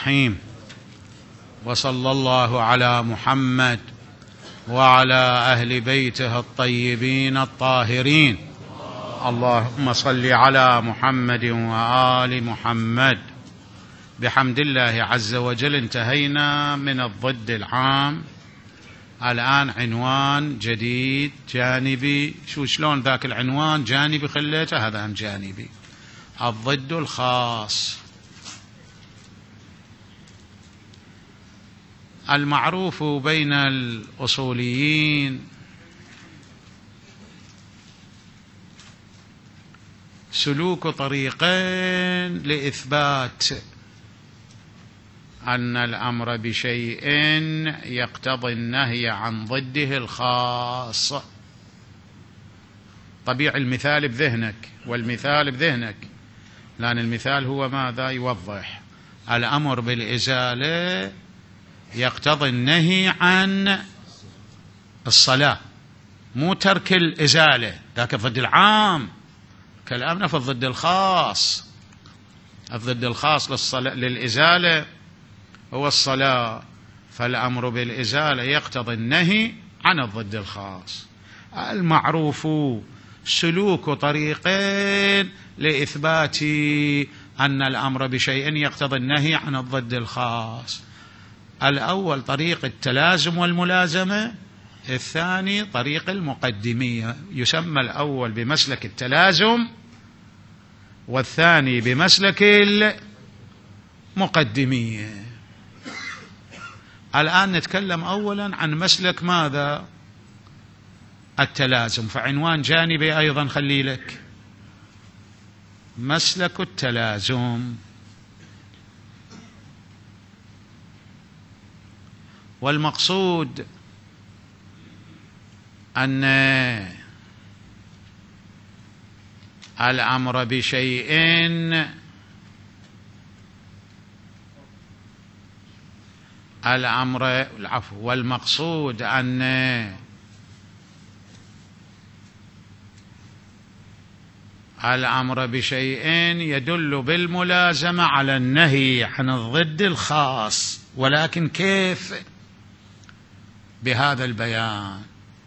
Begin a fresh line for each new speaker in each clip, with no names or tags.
الرحيم. وصلى الله على محمد وعلى أهل بيته الطيبين الطاهرين. اللهم صل على محمد وآل محمد. بحمد الله عز وجل انتهينا من الضد العام. الآن عنوان جديد جانبي. شلون ذاك العنوان جانبي خليته، هذا هم جانبي. الضد الخاص. المعروف بين الأصوليين سلوك طريقين لإثبات أن الأمر بشيء يقتضي النهي عن ضده الخاص. طبيعي المثال بذهنك، والمثال بذهنك، لأن المثال هو ماذا يوضح. الأمر بالإزالة يقتضي النهي عن الصلاة، مو ترك الإزالة، ذاك الضد العام. كلامنا في الضد الخاص. الضد الخاص للإزالة هو الصلاة، فالأمر بالإزالة يقتضي النهي عن الضد الخاص. المعروف سلوك طريقين لإثبات أن الأمر بشيء يقتضي النهي عن الضد الخاص. الأول طريق التلازم والملازمة، الثاني طريق المقدمية. يسمى الأول بمسلك التلازم والثاني بمسلك المقدمية. الآن نتكلم أولا عن مسلك ماذا؟ التلازم. فعنوان جانبي أيضا خلي لك، مسلك التلازم. والمقصود أن الأمر بشيء والمقصود أن الأمر بشيء يدل بالملازمة على النهي عن الضد الخاص. ولكن كيف؟ بهذا البيان،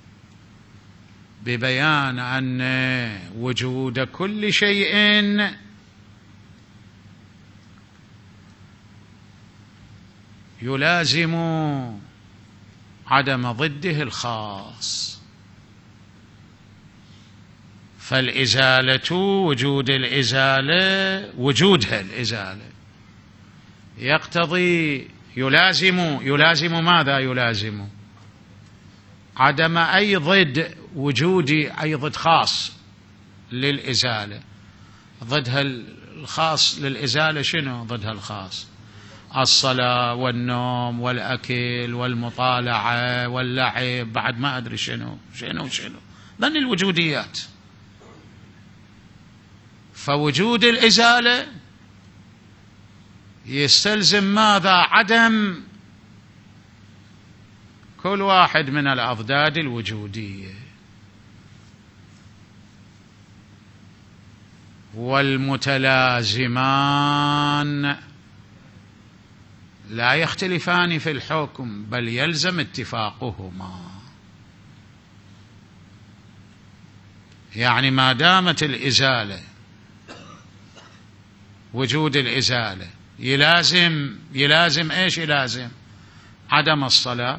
ببيان أن وجود كل شيء يلازم عدم ضده الخاص. فالإزالة، وجود الإزالة، وجودها الإزالة يقتضي يلازم ماذا؟ يلازم عدم أي ضد وجودي، أي ضد خاص للإزالة. ضدها الخاص للإزالة شنو؟ ضدها الخاص الصلاة والنوم والأكل والمطالعة واللعب، بعد ما أدري شنو ذن الوجوديات. فوجود الإزالة يستلزم ماذا؟ عدم كل واحد من الأضداد الوجودية. والمتلازمان لا يختلفان في الحكم، بل يلزم اتفاقهما. يعني ما دامت الإزالة، وجود الإزالة يلازم إيش؟ يلازم عدم الصلاة.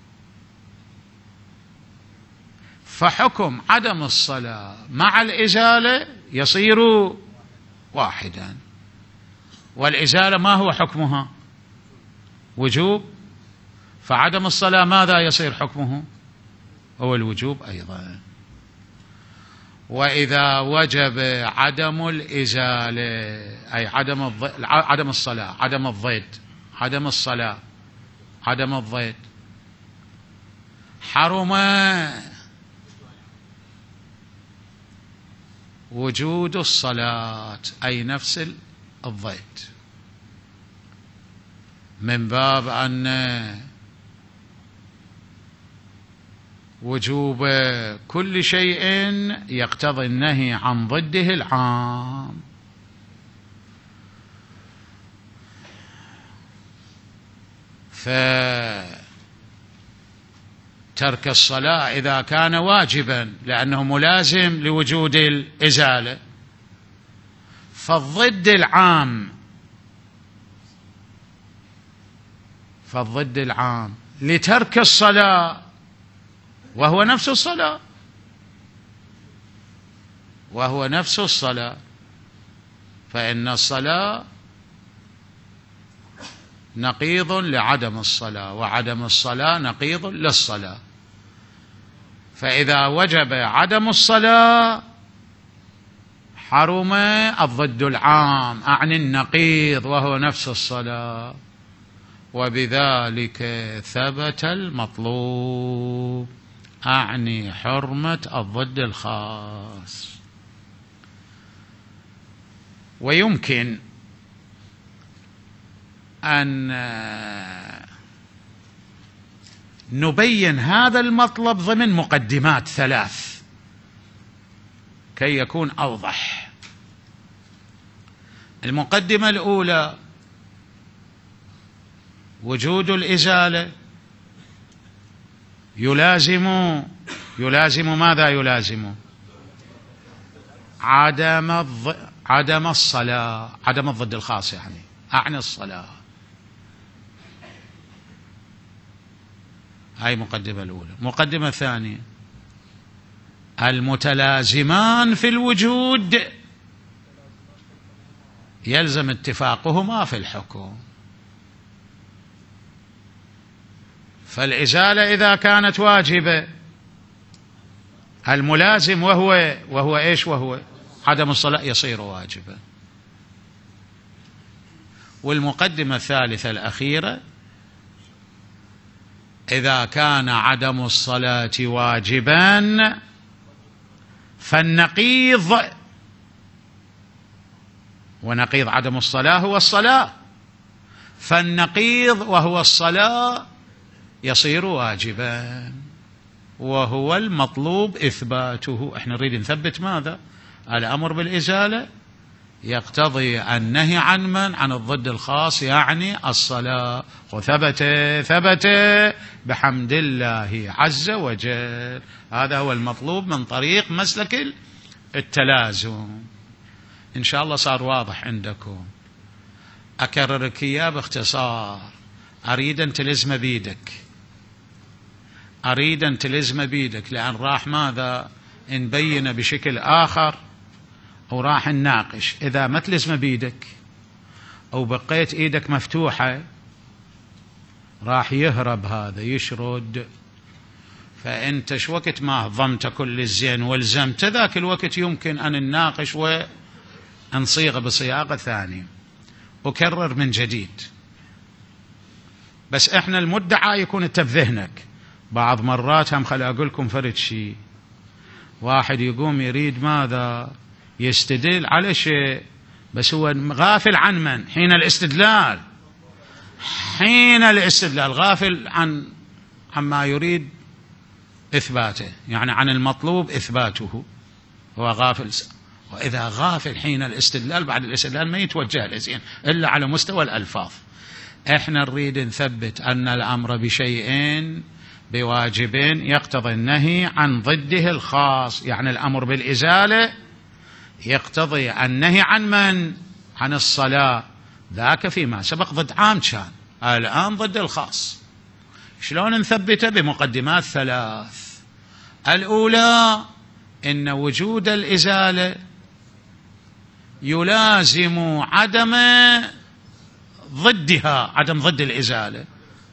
فحكم عدم الصلاة مع الإزالة يصير واحدا. والإزالة ما هو حكمها؟ وجوب. فعدم الصلاة ماذا يصير حكمه؟ هو الوجوب أيضا. وإذا وجب عدم الإزالة، أي عدم الصلاة، عدم الضد، عدم الصلاة، عدم الضد، حرم وجود الصلاة، أي نفس الضد. من باب أن وجوب كل شيء يقتضي النهي عن ضده العام. فترك الصلاة إذا كان واجبا لأنه ملازم لوجود الإزالة، فالضد العام لترك الصلاة وهو نفس الصلاة، فإن الصلاة نقيض لعدم الصلاة، وعدم الصلاة نقيض للصلاة. فإذا وجب عدم الصلاة حرم الضد العام، أعني النقيض وهو نفس الصلاة، وبذلك ثبت المطلوب، أعني حرمة الضد الخاص. ويمكن أن نبين هذا المطلب ضمن مقدمات 3 كي يكون أوضح. المقدمة الأولى: وجود الإزالة يلازم ماذا؟ يلازم عدم الصلاة، عدم الضد الخاص، أعني الصلاة. هاي مقدمة الأولى. مقدمة ثانية: المتلازمان في الوجود يلزم اتفاقهما في الحكم. فالإزالة إذا كانت واجبة، الملازم وهو إيش؟ وهو عدم الصلاة يصير واجبا. والمقدمة الثالثة الأخيرة: إذا كان عدم الصلاة واجبا فالنقيض، ونقيض عدم الصلاة هو الصلاة، فالنقيض وهو الصلاة يصير واجبا، وهو المطلوب إثباته. احنا نريد نثبت ماذا؟ الأمر بالإزالة يقتضي النهي عن الضد الخاص، يعني الصلاة، وثبت بحمد الله عز وجل. هذا هو المطلوب من طريق مسلك التلازم. إن شاء الله صار واضح عندكم. أكررك إياه باختصار، أريد أن تلزم بيدك، لأن راح ماذا نبين بشكل آخر، أو راح نناقش. إذا ما تلزم بيدك أو بقيت إيدك مفتوحة راح يهرب هذا، يشرد. فأنت شو وقت ما هضمت كل الزين والزمت، ذاك الوقت يمكن أن نناقش ونصيغ بصياغة ثانية. أكرر من جديد، بس إحنا المدعى يكون أنت بذهنك. بعض مرات هم خلي أقول لكم فرد شيء، واحد يقوم يريد ماذا؟ يستدل على شيء، بس هو غافل عن من؟ حين الاستدلال غافل عما يريد إثباته، يعني عن المطلوب إثباته، هو غافل. وإذا غافل حين الاستدلال، بعد الاستدلال ما يتوجه الإذن إلا على مستوى الألفاظ. إحنا نريد نثبت أن الأمر بشيء بواجب يقتضي النهي عن ضده الخاص، يعني الأمر بالإزالة يقتضي النهي عن من؟ عن الصلاة. ذاك فيما سبق ضد عام كان، الآن ضد الخاص. شلون نثبته؟ بمقدمات 3. الأولى: إن وجود الإزالة يلازم عدم ضدها، عدم ضد الإزالة،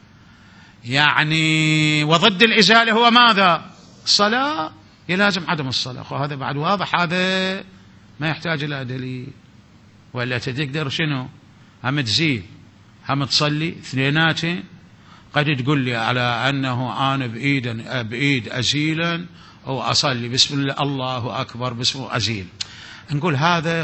يعني وضد الإزالة هو ماذا؟ الصلاة، يلازم عدم الصلاة. وهذا بعد واضح، هذا ما يحتاج إلى دليل. ولا تقدر شنو؟ هم تزيل هم تصلي اثنيناتين. قد تقول لي على أنه أنا بإيد أزيلا أو أصلي بسم الله الله أكبر بسم أزيل، نقول هذا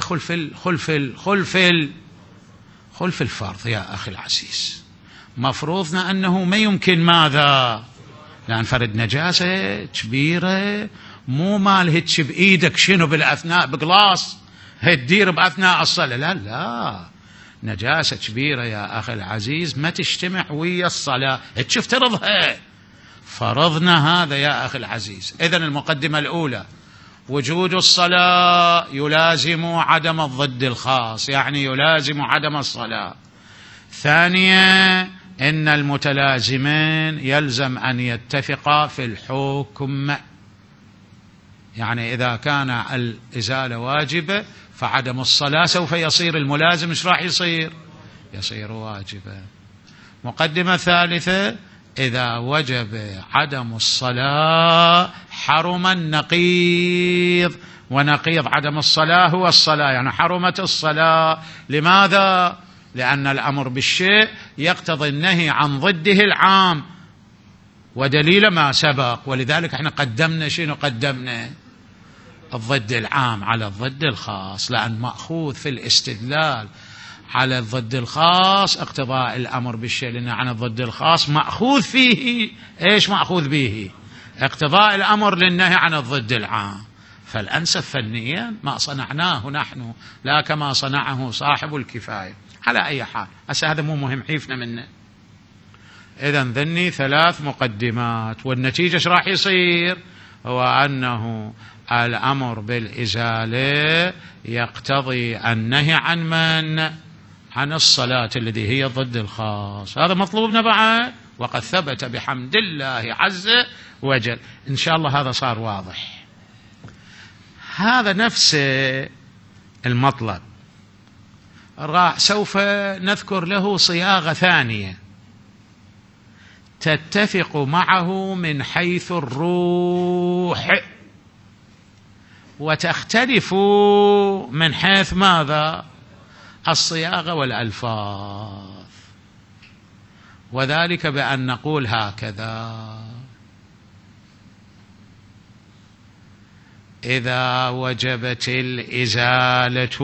خلف الفرض يا أخي العزيز. مفروضنا أنه ما يمكن ماذا؟ لأن فرد نجاسة كبيرة، مو مال هتش بإيدك شنو بالأثناء بقلاص هتدير بأثناء الصلاة، لا نجاسة كبيرة يا أخي العزيز ما تجتمع ويا الصلاة، تشوف ترضها. فرضنا هذا يا أخي العزيز. إذن المقدمة الأولى وجود الصلاة يلازم عدم الضد الخاص، يعني يلازم عدم الصلاة. ثانيا إن المتلازمين يلزم أن يتفقا في الحكم، يعني إذا كان الإزالة واجبة فعدم الصلاة سوف يصير الملازم إيش راح يصير؟ يصير واجبا. مقدمة ثالثة إذا وجب عدم الصلاة حرم النقيض، ونقيض عدم الصلاة هو الصلاة، يعني حرمت الصلاة. لماذا؟ لأن الأمر بالشيء يقتضي النهي عن ضده العام، ودليل ما سبق. ولذلك احنا قدمنا شنو؟ قدمنا الضد العام على الضد الخاص، لأن مأخوذ في الاستدلال على الضد الخاص اقتضاء الأمر بالشيء، لأن عن الضد الخاص مأخوذ فيه ايش؟ مأخوذ به اقتضاء الأمر للنهي عن الضد العام. فالأنسب فنيا ما صنعناه نحن، لا كما صنعه صاحب الكفاية. على أي حال هسه هذا مو مهم، حيفنا منه. إذن ذني 3 مقدمات، والنتيجة ايش راح يصير؟ هو أنه الأمر بالإزالة يقتضي النهي عن من؟ عن الصلاة الذي هي ضد الخاص. هذا مطلوبنا بعد، وقد ثبت بحمد الله عز وجل. إن شاء الله هذا صار واضح. هذا نفس المطلب سوف نذكر له صياغة ثانية تتفق معه من حيث الروح، وتختلف من حيث ماذا؟ الصياغة والألفاظ. وذلك بأن نقول هكذا: إذا وجبت الإزالة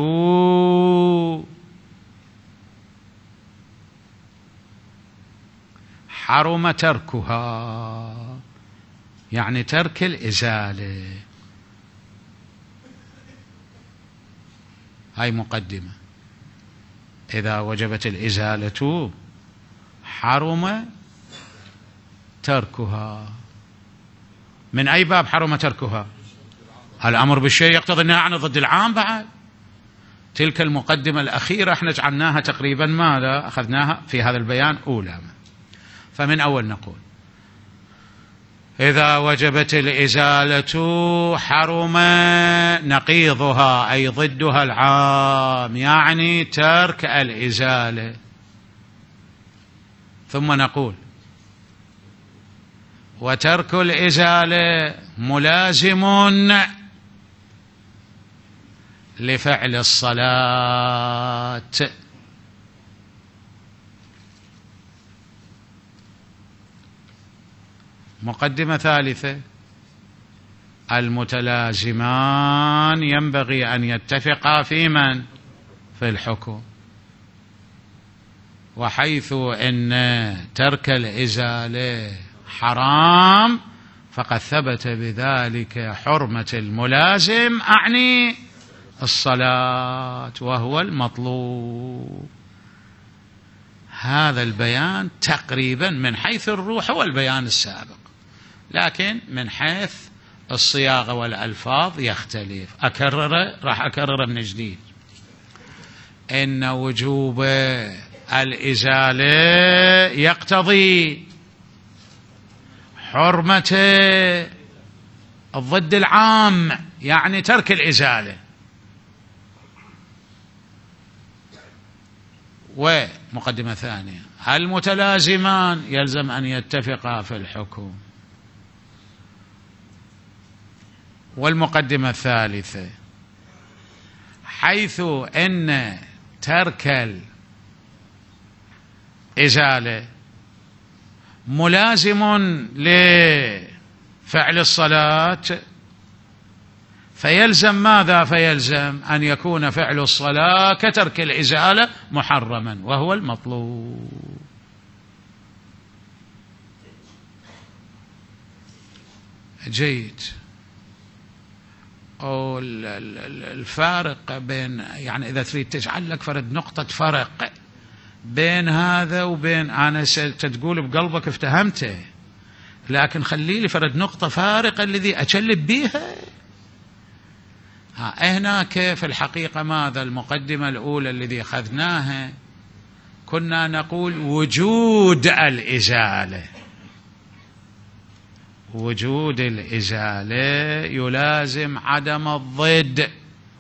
حرم تركها، يعني ترك الإزالة. هاي مقدمة. إذا وجبت الإزالة حرم تركها. من أي باب حرم تركها؟ الأمر بالشيء يقتضي النهي عن ضد العام. بعد تلك المقدمة الأخيرة احنا جعلناها تقريبا ماذا؟ أخذناها في هذا البيان أولى. فمن أول نقول: إذا وجبت الإزالة حرم نقيضها أي ضدها العام، يعني ترك الإزالة. ثم نقول: وترك الإزالة ملازم لفعل الصلاة. مقدمة ثالثة: المتلازمان ينبغي أن يتفقا في من؟ في الحكم. وحيث أن ترك الإزالة حرام فقد ثبت بذلك حرمة الملازم، أعني الصلاة، وهو المطلوب. هذا البيان تقريبا من حيث الروح هو البيان السابق، لكن من حيث الصياغة والألفاظ يختلف. راح أكرر من جديد: إن وجوب الإزالة يقتضي حرمة الضد العام، يعني ترك الإزالة. ومقدمة ثانية: المتلازمان يلزم أن يتفقا في الحكم. والمقدمة الثالثة: حيث أن ترك الإزالة ملازم لفعل الصلاة، فيلزم ماذا؟ فيلزم أن يكون فعل الصلاة كترك الإزالة محرما، وهو المطلوب. جيد. أو الفارق بين، يعني إذا تريد تجعل لك فرد نقطة فرق بين هذا وبين أنا تقول بقلبك افتهمته، لكن خلي لي فرد نقطة فارقة الذي أشلب بيها. هنا كيف الحقيقة ماذا المقدمة الأولى الذي أخذناها كنا نقول وجود الإزالة، وجود الإزالة يلازم عدم الضد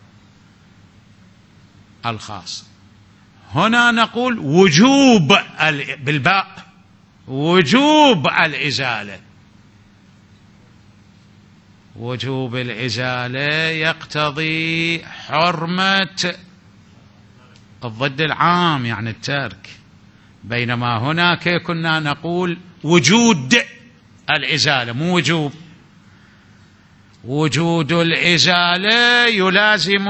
الخاص. هنا نقول وجوب بالباء وجوب الإزالة. وجوب الإزالة يقتضي حرمة الضد العام يعني الترك، بينما هناك كنا نقول وجود الإزالة مو وجوب. وجود الإزالة يلازم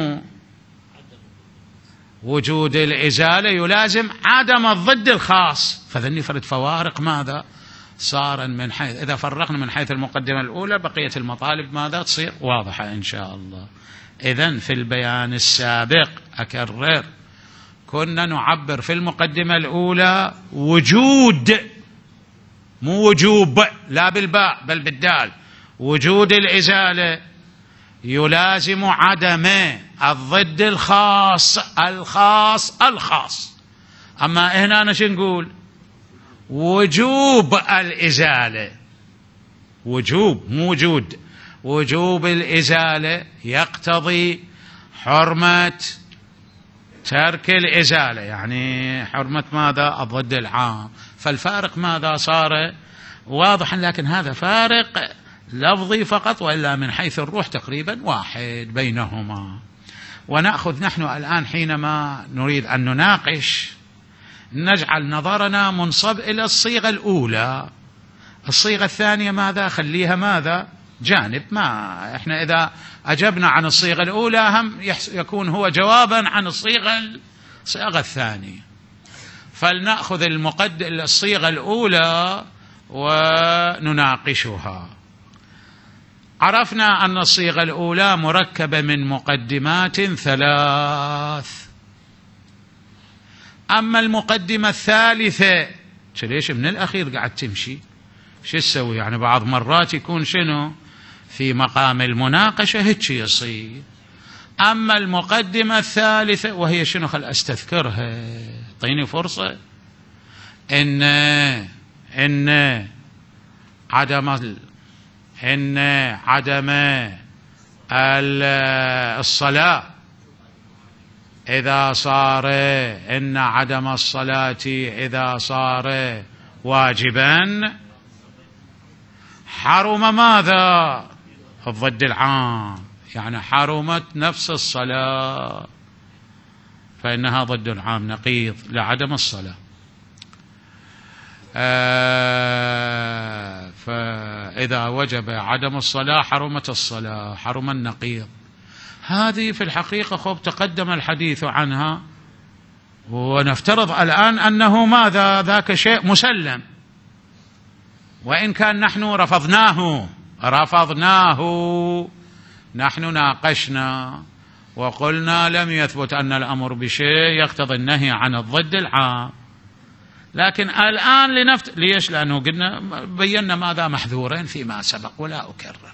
وجود الإزالة يلازم عدم الضد الخاص. فذني فرد فوارق ماذا صار من حيث إذا فرقنا من حيث المقدمة الأولى بقية المطالب ماذا تصير واضحة إن شاء الله. إذن في البيان السابق أكرر كنا نعبر في المقدمة الأولى وجود مو وجوب، لا بالباء بل بالدال. وجود الإزالة يلازم عدم الضد الخاص الخاص. أما هنا أنا شو نقول؟ وجوب الإزالة، وجوب مو وجود. وجوب الإزالة يقتضي حرمة ترك الإزالة، يعني حرمة ماذا؟ الضد العام. فالفارق ماذا صار واضح، لكن هذا فارق لفظي فقط، وإلا من حيث الروح تقريبا واحد بينهما. ونأخذ نحن الآن حينما نريد أن نناقش نجعل نظرنا منصب إلى الصيغة الأولى. الصيغة الثانية ماذا؟ خليها ماذا؟ جانب. ما إحنا إذا أجبنا عن الصيغة الأولى هم يكون هو جوابا عن الصيغة الثانية. فلنأخذ الصيغة الأولى ونناقشها. عرفنا أن الصيغة الأولى مركبة من مقدمات ثلاث. أما المقدمة الثالثة ليش من الأخير قاعد تمشي؟ شو تسوي؟ يعني بعض مرات يكون شنو في مقام المناقشة هيك يصير. أما المقدمة الثالثة وهي شنو؟ خل أستذكرها، اعطيني فرصة. إن عدم الصلاة إذا صار إن عدم الصلاة إذا صار واجبا حرم ماذا؟ الضد العام، يعني حرمت نفس الصلاة فإنها ضد العام نقيض لعدم الصلاة. فإذا وجب عدم الصلاة حرمت الصلاة، حرم النقيض. هذه في الحقيقة خب تقدم الحديث عنها، ونفترض الآن أنه ماذا؟ ذاك شيء مسلم، وإن كان نحن رفضناه. نحن ناقشنا وقلنا لم يثبت أن الأمر بشيء يقتضي النهي عن الضد العام. لكن الآن ليش؟ لأنه قلنا بينا ماذا محذورين فيما سبق ولا أكرر.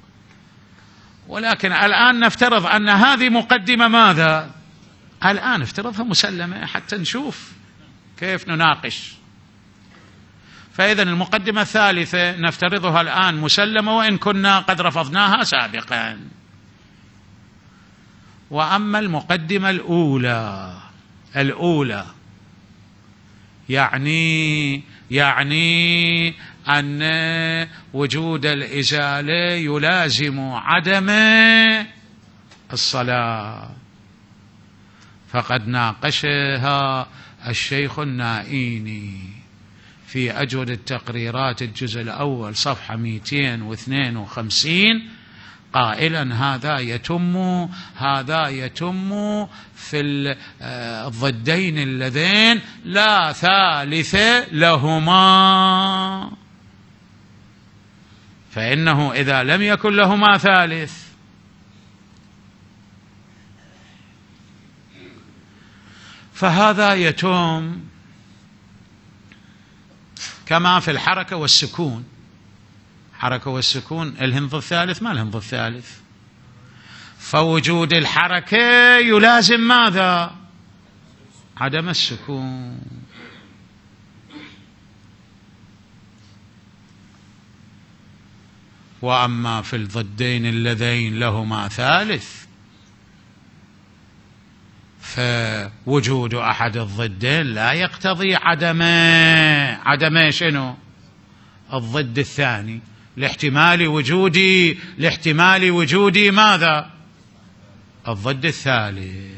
ولكن الآن نفترض أن هذه مقدمة ماذا؟ الآن افترضها مسلمة حتى نشوف كيف نناقش. فإذا المقدمة الثالثة نفترضها الآن مسلمة وإن كنا قد رفضناها سابقا. وأما المقدمة الأولى يعني أن وجود الإزالة يلازم عدم الصلاة، فقد ناقشها الشيخ النائيني في أجود التقريرات الجزء الأول صفحة 252 قائلا هذا يتم في الضدين اللذين لا ثالث لهما، فإنه إذا لم يكن لهما ثالث فهذا يتم كما في الحركة والسكون. حركة والسكون الهن ضد الثالث، ما الهن ضد الثالث، فوجود الحركة يلازم ماذا؟ عدم السكون. وأما في الضدين اللذين لهما ثالث فوجود أحد الضدين لا يقتضي عدم شنو؟ الضد الثاني، لاحتمال وجودي ماذا؟ الضد الثالث.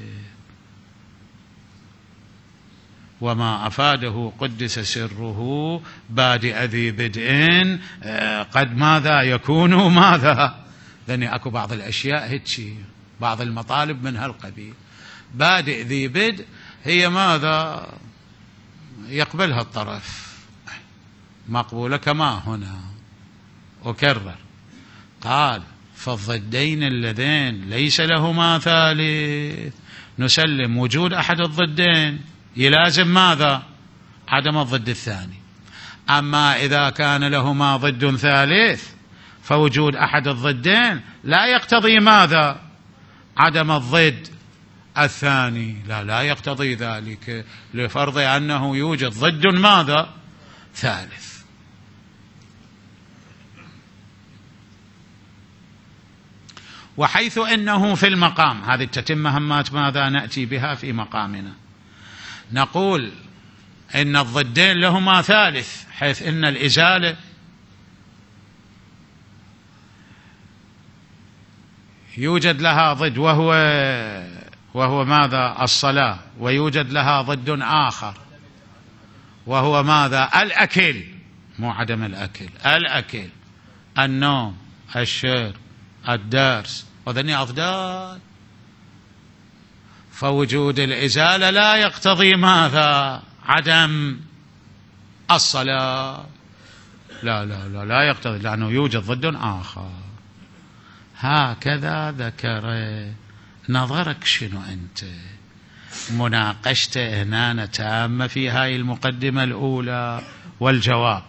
وما أفاده قدس سره بادئ ذي بدء قد ماذا يكون ماذا؟ لأن أكو بعض الأشياء هيك، بعض المطالب من هالقبيل. بادئ ذي بدء هي ماذا؟ يقبلها الطرف مقبولة كما هنا. أكرر، قال فالضدين اللذين ليس لهما ثالث نسلم وجود أحد الضدين يلازم ماذا؟ عدم الضد الثاني. أما إذا كان لهما ضد ثالث فوجود أحد الضدين لا يقتضي ماذا؟ عدم الضد الثاني. لا يقتضي ذلك، لفرض أنه يوجد ضد ماذا؟ ثالث. وحيث إنه في المقام، هذه تتم مهمات ماذا نأتي بها في مقامنا. نقول إن الضدين لهما ثالث، حيث إن الإزالة يوجد لها ضد وهو ماذا؟ الصلاة، ويوجد لها ضد آخر وهو ماذا؟ الأكل، مو عدم الأكل، النوم، الشرب، الدرس، وذني أضداد. فوجود الإزالة لا يقتضي ماذا؟ عدم الصلاة. لا يقتضي، لأنه يوجد ضد آخر. هكذا ذكر. نظرك شنو أنت؟ مناقشته هنا تامة في هاي المقدمة الأولى. والجواب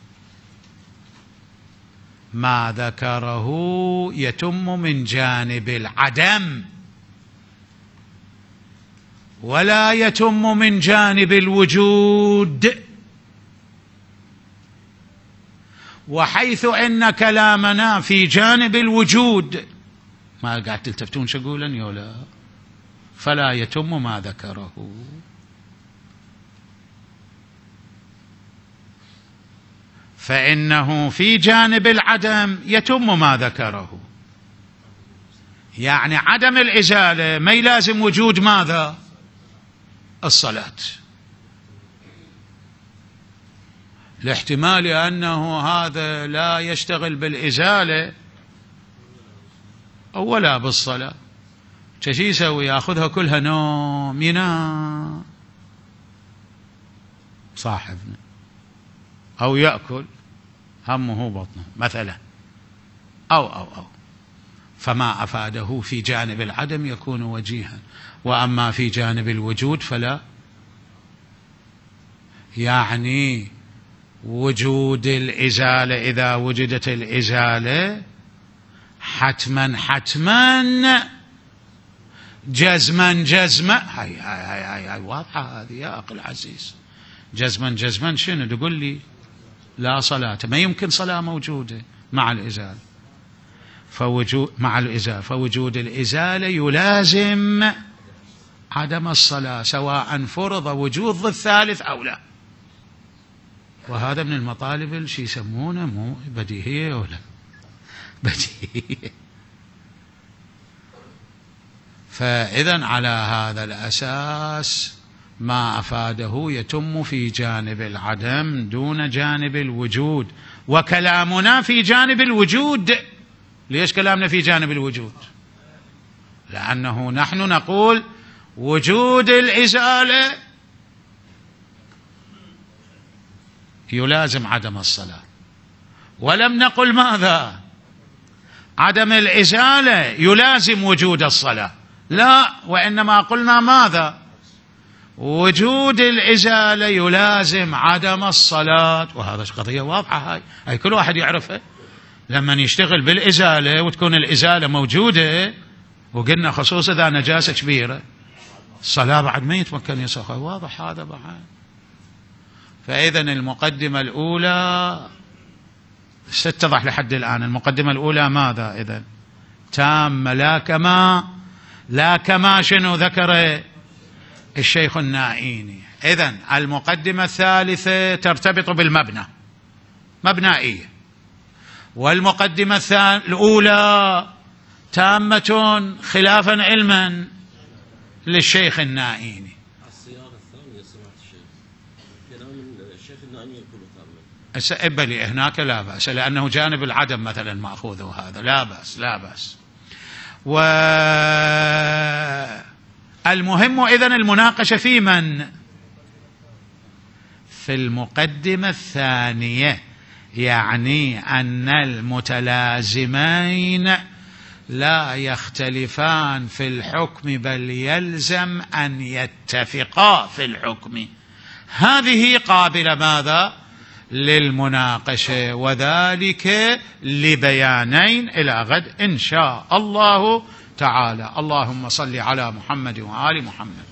ما ذكره يتم من جانب العدم ولا يتم من جانب الوجود. وحيث إن كلامنا في جانب الوجود، ما قاعد تلتفتون شقولا يولا، فلا يتم ما ذكره. فإنه في جانب العدم يتم ما ذكره. يعني عدم الإزالة ما يلازم وجود ماذا؟ الصلاة، لاحتمال أنه هذا لا يشتغل بالإزالة ولا بالصلاة. شي يسوي؟ يأخذها كلها نوم، ينام صاحبنا، أو يأكل همه بطنه مثلا، أو فما أفاده في جانب العدم يكون وجيها. وأما في جانب الوجود فلا. يعني وجود الإزالة، إذا وجدت الإزالة حتما جزما هاي واضحة هذه يا أخي العزيز. جزما شنو تقول لي؟ لا صلاة، ما يمكن صلاة موجودة مع الإزالة. فوجود الإزالة يلازم عدم الصلاة، سواء فرض وجود ضد ثالث أو لا. وهذا من المطالب اللي يسمونه مو بديهية ولا بديهية. فإذن على هذا الأساس ما أفاده يتم في جانب العدم دون جانب الوجود. وكلامنا في جانب الوجود. ليش كلامنا في جانب الوجود؟ لأنه نحن نقول وجود الإزالة يلازم عدم الصلاة، ولم نقل ماذا؟ عدم الإزالة يلازم وجود الصلاة، لا، وإنما قلنا ماذا؟ وجود الإزالة يلازم عدم الصلاة، وهذا قضية واضحة هاي كل واحد يعرفها. لما يشتغل بالإزالة وتكون الإزالة موجودة، وقلنا خصوصا إذا نجاسة كبيرة، الصلاة بعد ما يتمكن يصلي، واضح هذا بعد. فإذا المقدمة الأولى ستتضح لحد الآن. المقدمة الأولى ماذا إذن؟ تامة، لا كما شنو ذكر الشيخ النائيني. إذن المقدمة الثالثة ترتبط بالمبنى، مبنائية. والمقدمة الأولى تامة خلافا علما للشيخ النائيني.
الصياغة الثانية سمعت الشيخ كلام الشيخ النائيني يقول تامة.
إبلي هناك لا بأس، لأنه جانب العدم مثلا مأخوذ، وهذا لا بأس. والمهم إذن المناقشة في من؟ في المقدمة الثانية، يعني أن المتلازمين لا يختلفان في الحكم، بل يلزم أن يتفقا في الحكم. هذه قابلة ماذا؟ للمناقشة، وذلك لبيانين إلى غد إن شاء الله تعالى. اللهم صل على محمد وآل محمد.